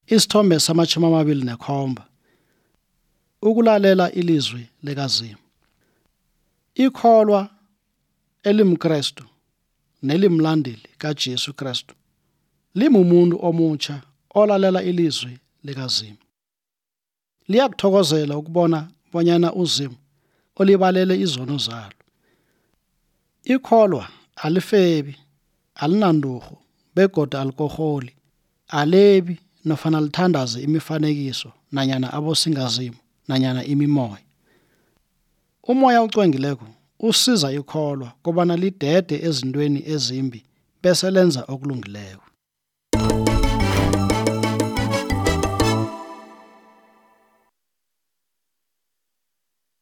Isithombe sama-27. Ukulalela ilizwi likaZimu. Ikholwa elimKristu nelimlandeli kaJesu Kristu limumuntu omutsha olalela ilizwi likaZimu. Liyakuthokozela ukubona bonyana uZimu olibalele izono zalo. Ikholwa alifebi, alinandurhu, begodu alikoholi, alebi nofana lithandaze imifanekiso nanyana abosingazimu nanyana imimoya. Umoya ocwengileko usiza ikholwa kobana lidede ezintweni ezimbi bese lenza okulungileko.